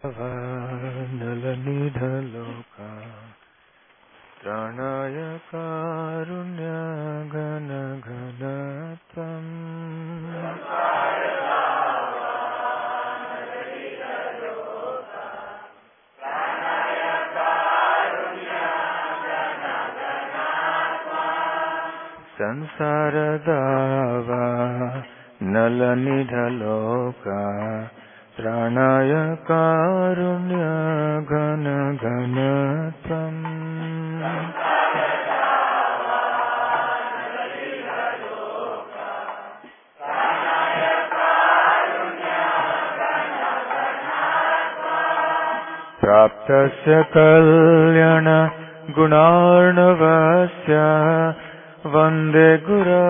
नलनिधलोका त्राणाय कारुण्य घन घनत्वम् संसारदावा नलनिधलोका त्राणाय कारुण्य घन घनत्वम् प्राप्तस्य कल्याण गुणार्णवस्य वन्दे गुरो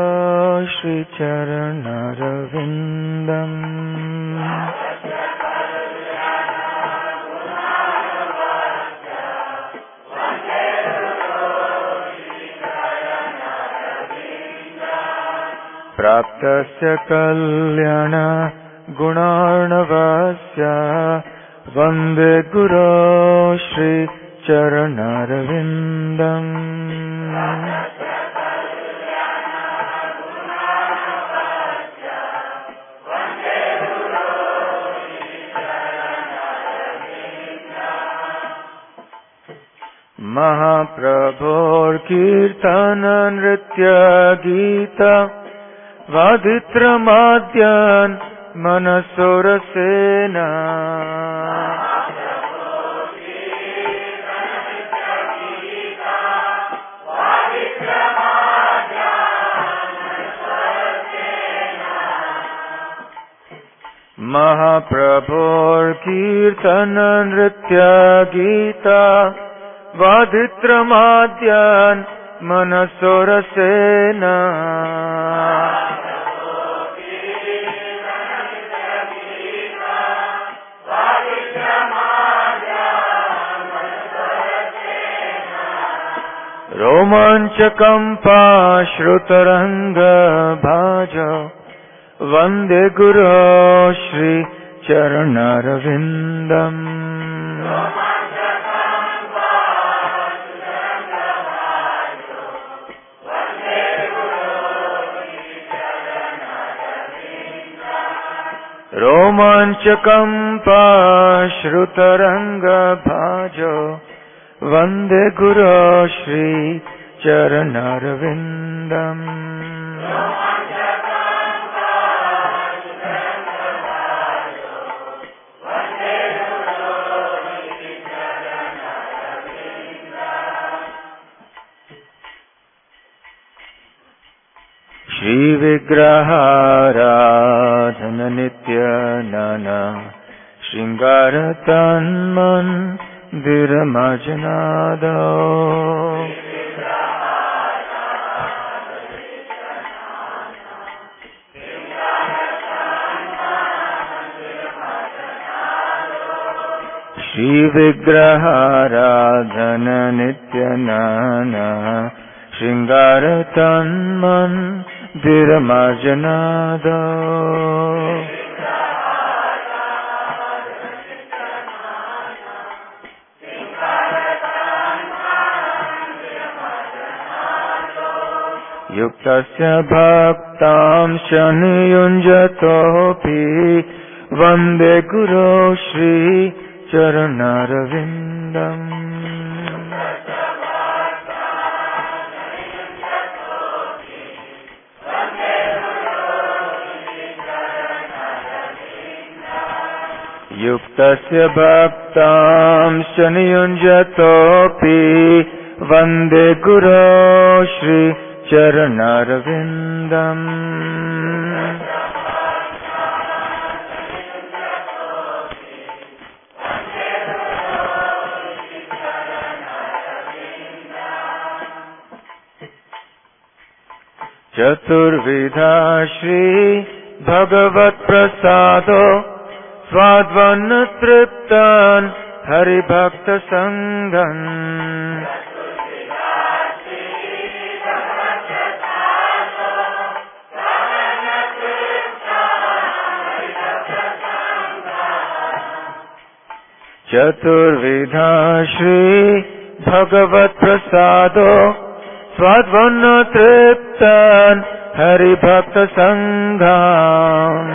श्रीचरणरविन्दम् प्राप्तस्य कल्याण गुणार्णवस्य वन्दे गुरो श्रीचरणरविन्दम् महाप्रभोर्कीर्तन नृत्य गीत वादित्रमाद्यान् मनसोरसेन महाप्रभोर्कीर्तन नृत्य गीत वादित्रमाद्यान् मनसोरसेन रोमाञ्चकम्पाश्रुतरङ्गभाज वन्दे गुरो श्रीचरणरविन्दम् रोमाञ्चकम्पाश्रुतरङ्गभाज वन्दे गुरो श्रीचरणरविन्दम् श्रीविग्रहाराधन नित्य नाना श्रृंगार तन्मन्दिरमजनादो श्रीविग्रहाराधन नित्य नाना श्रृंगार तन्मन्दिरमजनादो युक्तस्य भक्तांश नियुञ्जतोऽपि वन्दे गुरो श्रीचरणरविन्दम् युक्तस्य भक्तांश नियुञ्जतोऽपि वन्दे गुरो श्रीचरणरविन्दम् चतुर्विधा श्री भगवत् प्रसादो स्वाद्वन्न तृप्तान् हरिभक्त संगन् चतुर्विधा श्री भगवत् प्रसादो स्वाद्वन्न तृप्तान् हरिभक्त संघान्।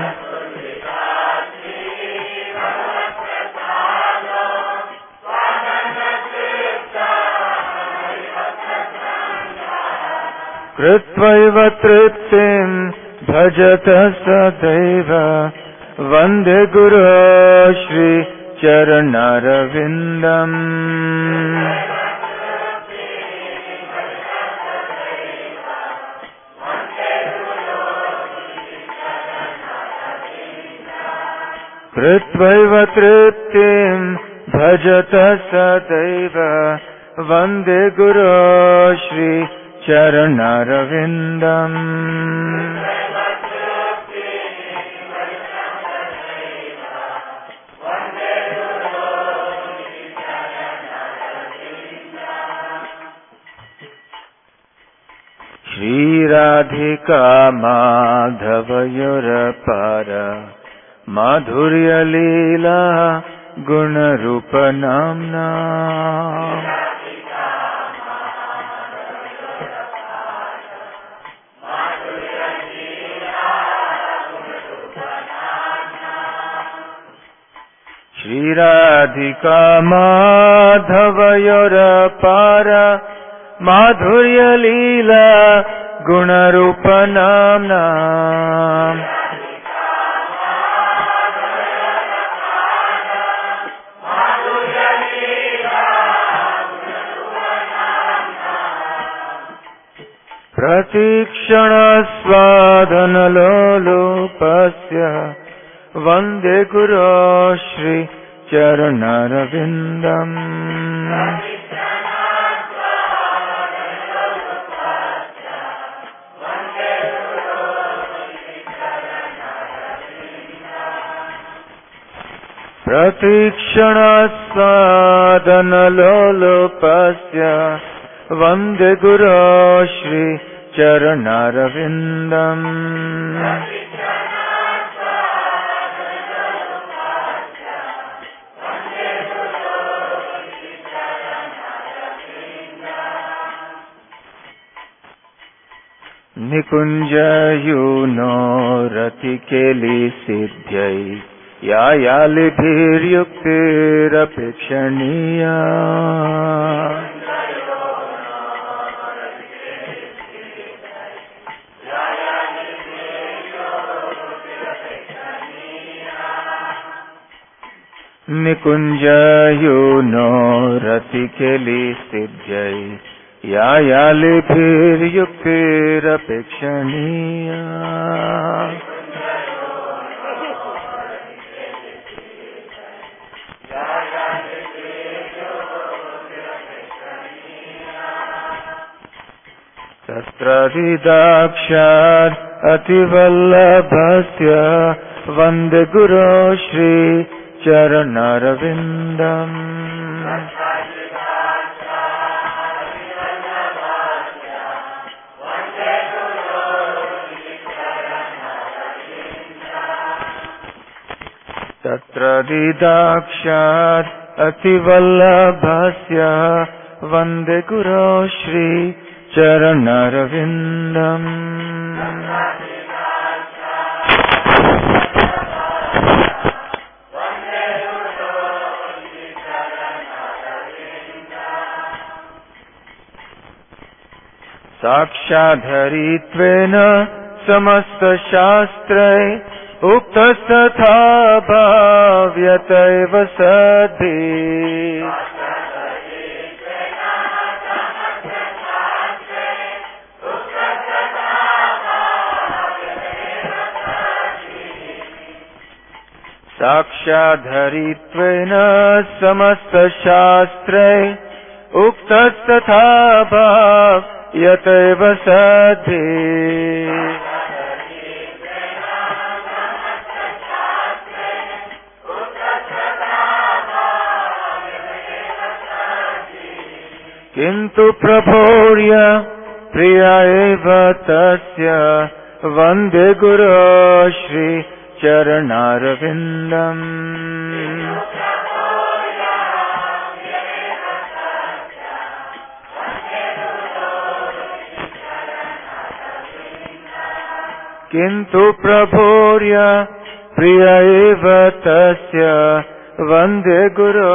कृत्वैव तृप्तिं भजत सदैव वन्दे गुरो श्री चरणारविन्दम्। कृत्वैव तृप्तिं भजत सदैव वन्दे गुरो श्री चरणारविन्दम्। श्रीराधिका माधवयोरपार माधुर्यलीला गुणरूपनाम्ना। श्रीराधिका माधवयोरपार माधुर्यलीला गुणरूपनाम्ना। प्रतीक्षणस्वादनलोलुपस्य वन्दे गुरो श्री चरणारविन्दम्। प्रतीक्षणस्वादनलोलुपस्य वन्दे गुरो श्री चरणारविन्दम्। निकुञ्जयूनो रतिकेलिसिद्ध्यै यायालिभिर्युक्तिरपेक्षणीया। निकुञ्जयूनो रतिकेलिसिद्ध्यै यायालिभिर्युक्तिरपेक्षणीया। तत्रदिदाक्षात् अतिवल्लभस्य वन्दे गुरो श्री चरणारविन्दम्। तत्रदिदाक्षात् अतिवल्लभस्य वन्दे गुरो श्री चरणारविन्दम्। साक्षाद्धरित्वेन समस्तशास्त्रै उक्तस्तथा भाव्यतैव सद्भिः। साक्षाद्धरित्वेन समस्तशास्त्रै उक्तस्तथा भाव्यतैव सद्भिः। किन्तु प्रभोर्य प्रिया एव तस्य वन्दे गुरो श्री चरणारविन्दम्। किन्तु प्रभोर्य प्रिय एव तस्य वन्दे गुरो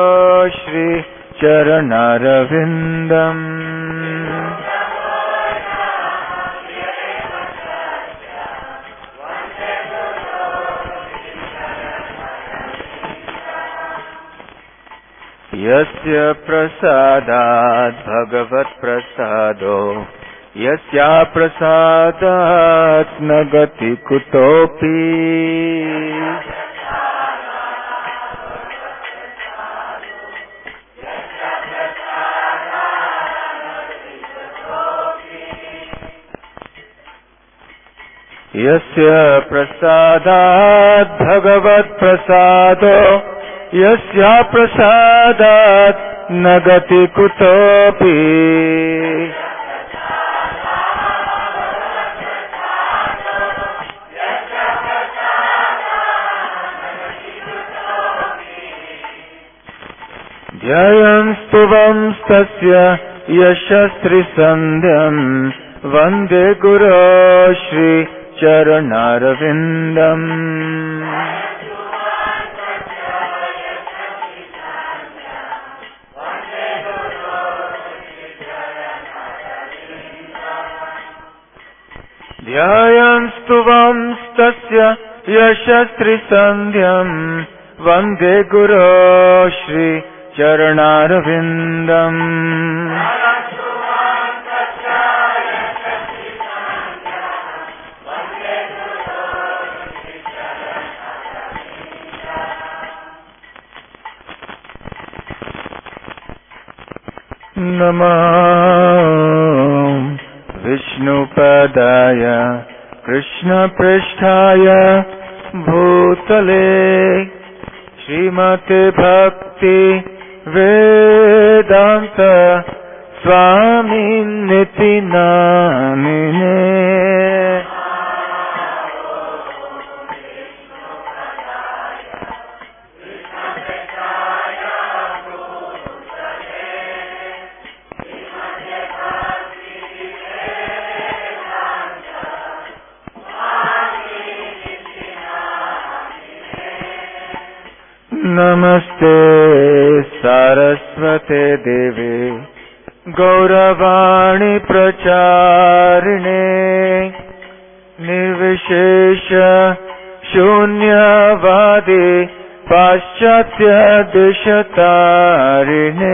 श्रीचरणारविन्दम्। यस्य प्रसादात् भगवत्प्रसादो यस्या प्रसादात् न गति कुतोऽपि। यस्य प्रसादात् भगवत्प्रसादो यस्या प्रसादात् न गति कुतोऽपि। ध्येयं स्तुवं तस्य यशस्त्रिसन्ध्यं वन्दे गुरो श्रीचरणारविन्दम्। ध्यायं स्तुवं तस्य यशस्त्रिसन्ध्यं वन्दे गुरो श्रीचरणारविन्दम्। नमः विष्णुपदाय कृष्णपृष्ठाय भूतले श्रीमते भक्ति वेदांत स्वामिनिति नामिने। नमस्ते सारस्वते देवे गौरवाणी प्रचारिणे निर्विशेष शून्यवादी पाश्चात्य दिशतारिणे।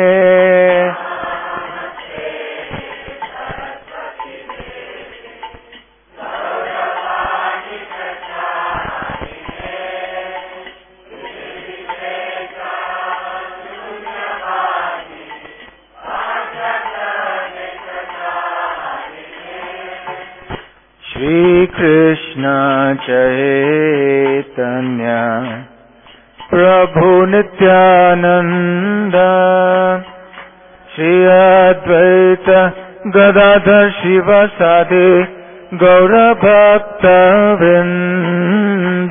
श्री कृष्ण चैतन्य प्रभु नित्यानंद श्री अद्वैत गदाधर शिवासादि गौर भक्त वृंद।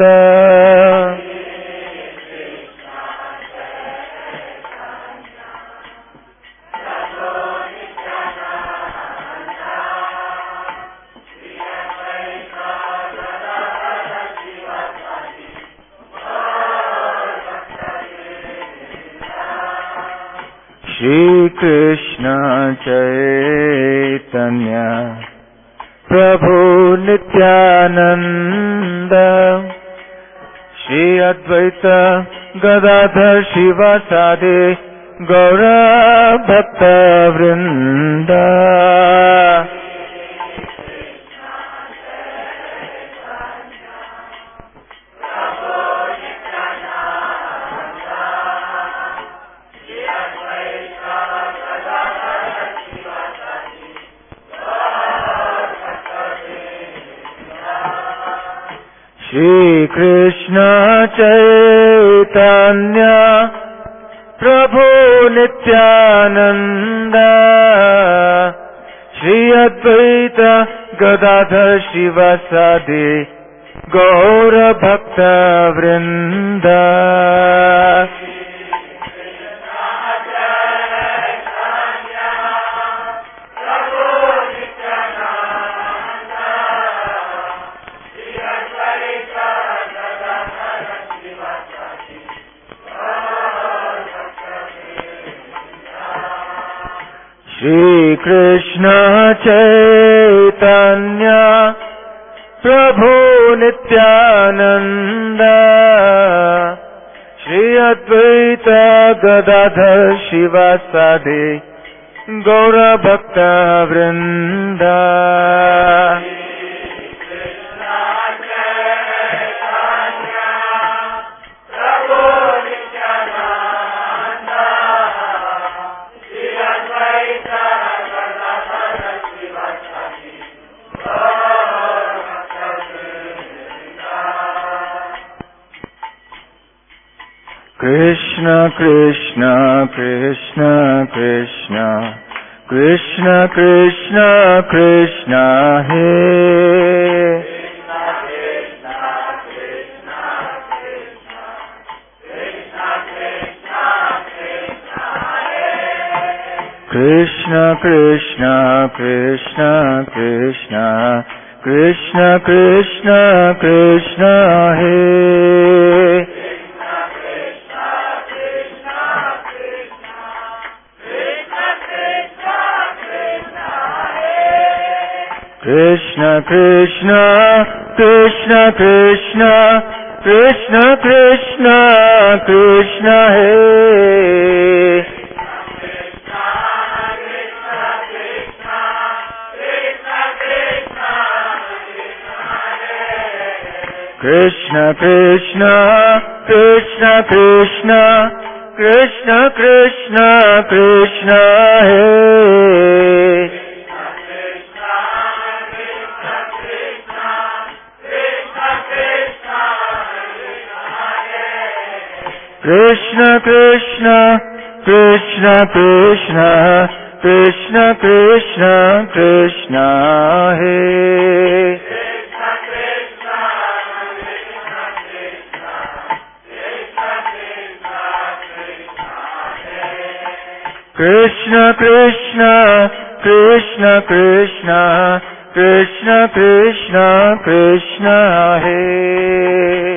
श्री कृष्ण चैतन्य प्रभु नित्यानंद श्री अद्वैत गदाधर शिवासादि गौर भक्त वृंद। श्री कृष्ण चैतन्य प्रभु नित्यानंद श्री अद्वैत गदाधर शिवासादि गौर भक्त वृंद। Shri Krishna Chaitanya Prabhu Nityananda Shri Advaita Gadadhar Shivasadi Gaura Bhakta Vrinda Krishna Krishna Krishna Krishna Krishna Krishna Krishna Hey Krishna Krishna Krishna Krishna Krishna Krishna Krishna Hey Krishna Krishna Krishna Krishna Krishna Krishna Krishna Hey Krishna Krishna Krishna Krishna Krishna Krishna Krishna Hey Krishna Krishna Krishna Krishna Krishna Krishna Krishna Hey Krishna Krishna Krishna Krishna Krishna Krishna Krishna Hey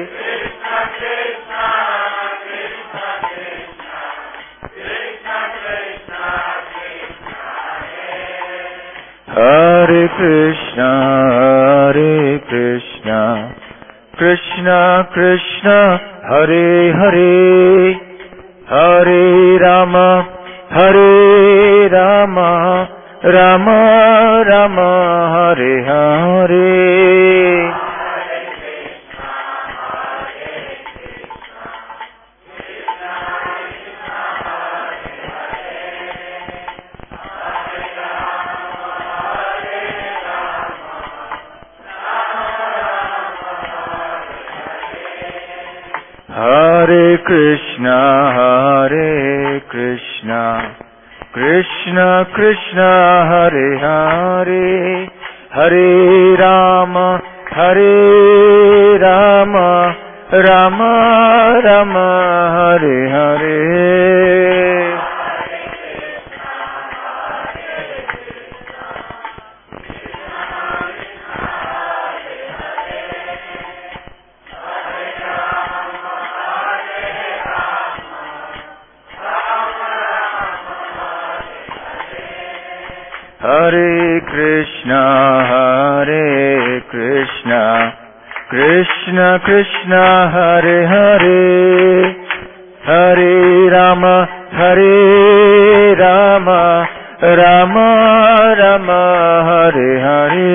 Hare Krishna Hare Krishna Krishna Krishna Hare Hare Hare Rama Hare Rama Rama Rama Hare Hare Hare Krishna Hare Krishna Krishna Krishna Hare Hare Hare Rama Hare Rama Rama Rama Hare Hare Hare Krishna Hare Krishna Krishna Krishna Hare Hare Hare Rama Hare Rama Rama Rama Hare Hare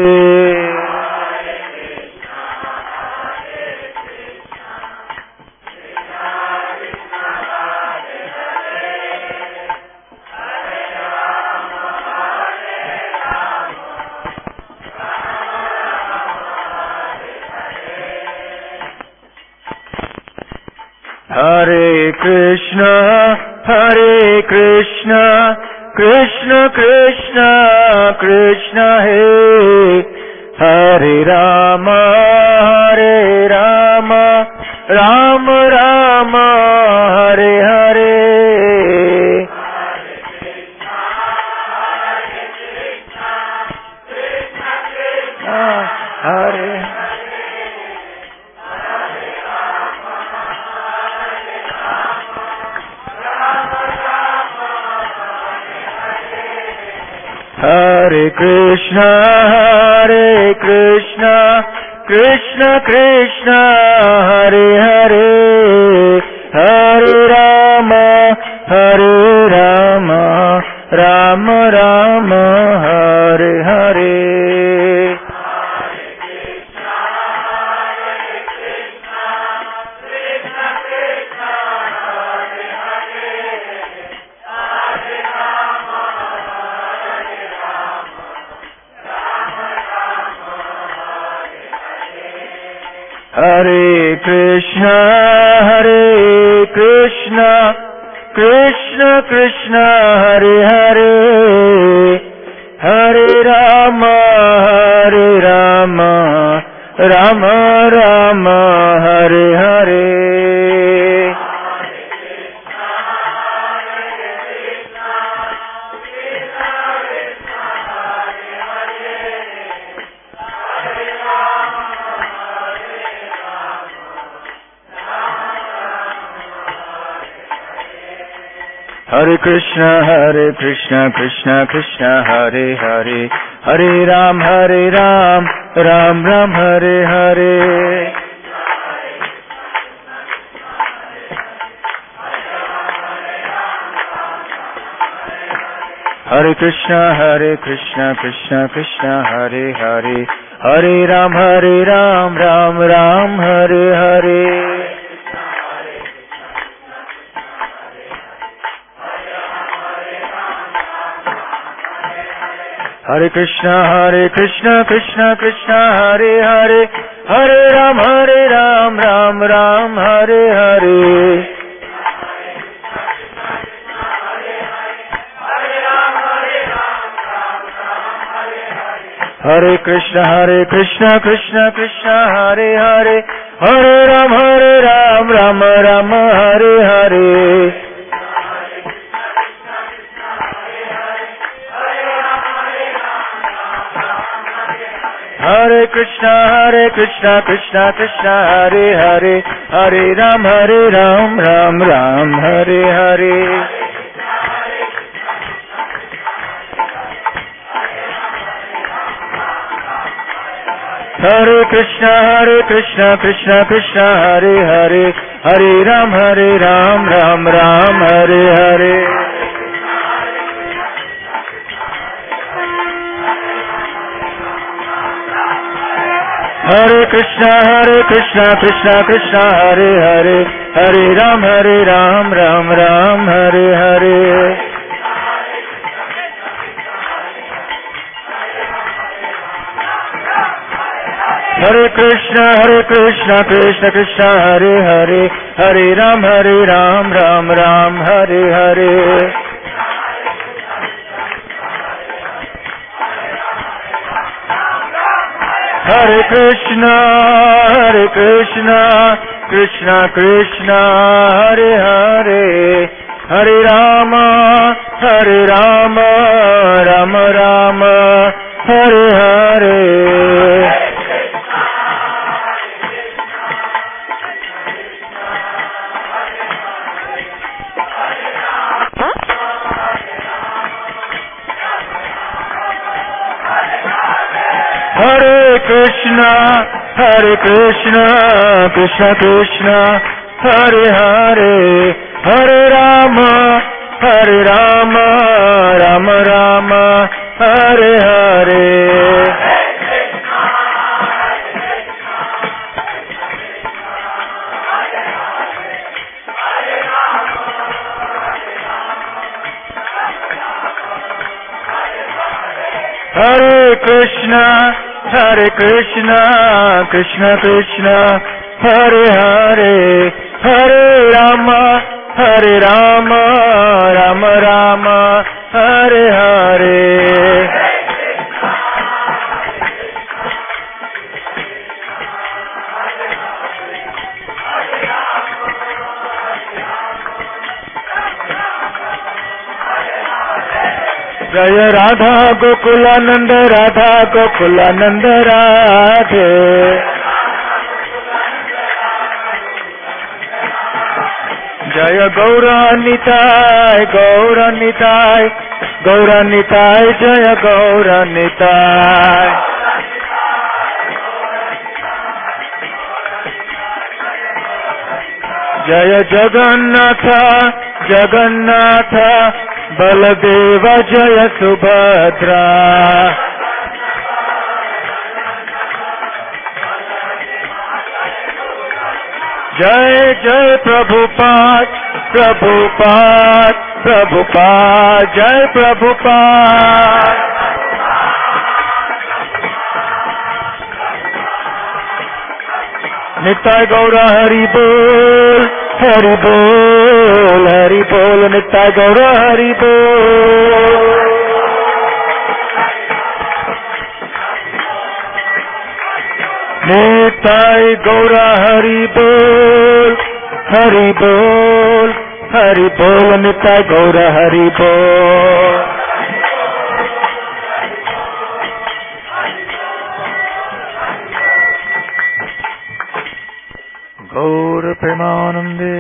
Hare Krishna Hare Krishna Krishna Krishna Krishna Hey Hare Rama Hare Rama Rama Rama Hare Hare Hare Hare Krishna, Krishna Krishna, Hare Hare, Hare Rama, Rama Rama, Hare Hare. Hare Krishna, Krishna Krishna, Hare Hare, Hare Rama, Rama Rama, Hare Hare. Hare Krishna, Krishna Krishna, Hare Hare, Hare Ram, Ram Ram, Hare Hare. Hare Krishna, Krishna Krishna, Hare Hare, Hare Ram, Ram Ram, Hare Hare. Hare Krishna, Krishna Krishna, Hare Hare, Hare Ram, Ram Ram, Hare Hare. Hare Krishna, Krishna Krishna, Hare Hare, Hare Ram, Ram Ram, Hare Hare. Hare Krishna, Krishna Krishna, Hare Hare, Hare Ram, Ram Ram, Hare Hare. Hare Krishna, Krishna Hare Hare, Hare Ram, Ram Ram, Hare Hare. Hare Krishna, Krishna Hare Hare, Hare Ram, Ram Ram, Hare Hare. Hare Krishna, Krishna Hare Hare, Hare Ram, Ram Ram, Hare Hare. Hare Krishna, Krishna Hare Hare, Hare Rama, Rama Rama, Hare Hare. Hare Krishna, Krishna Hare Hare, Hare Rama, Rama Rama, Hare Hare. Hare Krishna, Krishna Hare Hare, Hare Rama, Rama Rama, Hare Hare. जय राधा गोकुलानंद राधे। जय गौरनिताय गौरनिताय गौरनिताय जय गौरनिताय जय जगन्नाथ जगन्नाथ बलदेव जय सुभद्रा जय जय प्रभुपाद प्रभुपाद प्रभुपाद जय प्रभुपाद निताय गौर हरि बोल हरि बोल हरि बोल निताय गौर हरि बोल निताय गौर हरि बोल हरि बोल हरि बोल निताय गौर हरि बोल गौर प्रेमानंदे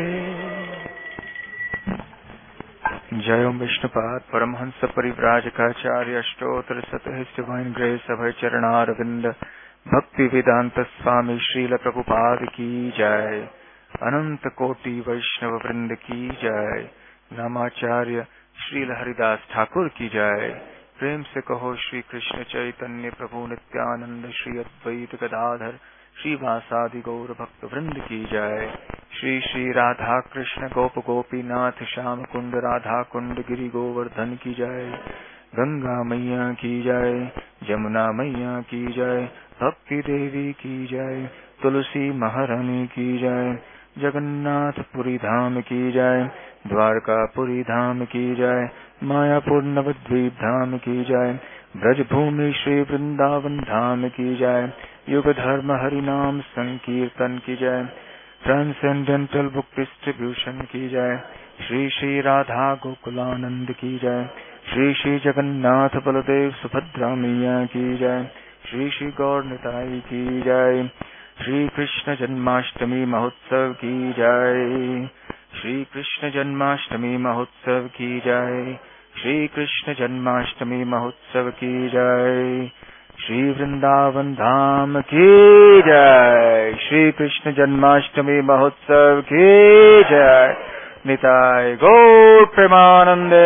जय ओम विष्णुपाद परमहंस परिव्राजकाचार्य अष्टोत्तर शतहित डिवाइन ग्रेस अभय चरणारविंद भक्ति वेदांत स्वामी श्रील प्रभुपाद की जय अनंत कोटि वैष्णव वृंद की जय नामाचार्य श्रील हरिदास ठाकुर की जय प्रेम से कहो श्री कृष्ण चैतन्य प्रभु नित्यानंद श्री अद्वैत गदाधर श्रीवासादि गौर भक्त वृंद की जय श्री श्री राधा कृष्ण गोप गोपीनाथ श्याम कुंड राधा कुंड गिरि गोवर्धन की जय गंगा मैया की जय जमुना मैया की जय भक्ति देवी की जय तुलसी महारानी की जय जगन्नाथपुरी धाम की जय द्वारकापुरी धाम की जय मायापुर नवद्वीप धाम की जय ब्रजभूमि श्री वृंदावन धाम की जय युग धर्म हरिनाम संकीर्तन की जय ट्रांसेंडेंटल बुक डिस्ट्रीब्यूशन की जय श्री श्री राधा गोकुलानंद की जय श्री श्री जगन्नाथ बलदेव सुभद्रा मैया की जय श्री श्री गौर निताई की जय श्री कृष्ण जन्माष्टमी महोत्सव की जय श्री कृष्ण जन्माष्टमी महोत्सव की जय श्री कृष्ण जन्माष्टमी महोत्सव की जय श्री वृंदावन धाम की जय श्री कृष्ण जन्माष्टमी महोत्सव की जय निताय गौर प्रेमानंदे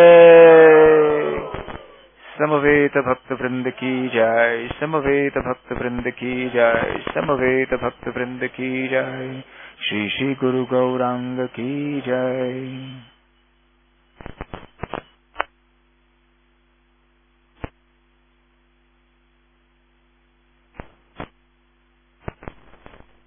समवेत भक्त वृंद की जय समवेत भक्त वृंद की जय समवेत भक्त वृंद की जय श्री श्री गुरु गौरांग की जय।